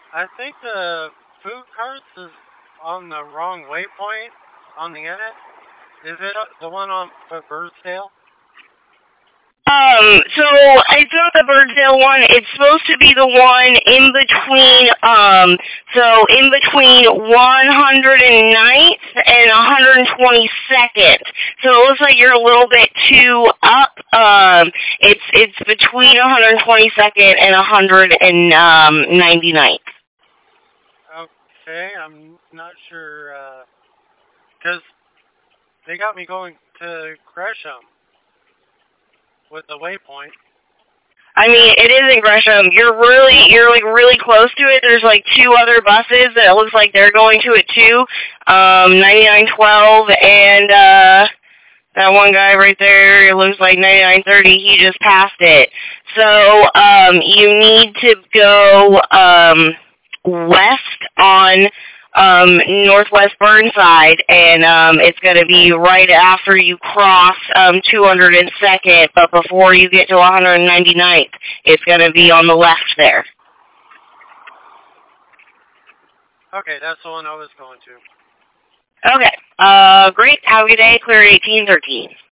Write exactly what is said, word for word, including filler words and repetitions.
I think the food carts is on the wrong waypoint on the edit. Is it uh, the one on the Birdsdale? Um, so it's not the Birdsdale one. It's supposed to be the one in between, um, so in between one hundred ninth and one hundred twenty-second. So it looks like you're a little bit too up. Um, it's it's between one hundred twenty-second and one hundred ninety-ninth. Okay, I'm not sure, uh, because they got me going to Gresham with the waypoint. I mean, it is in Gresham. You're really, you're like really close to it. There's like two other buses that it looks like they're going to it too. Um, ninety-nine twelve and uh, that one guy right there. It looks like ninety-nine thirty. He just passed it. So um, you need to go um west on um, Northwest Burnside, and um, it's going to be right after you cross um, two hundred second, but before you get to one hundred ninety-ninth, it's going to be on the left there. Okay, that's the one I was going to. Okay, uh, great. Have a good day. Clear eighteen thirteen.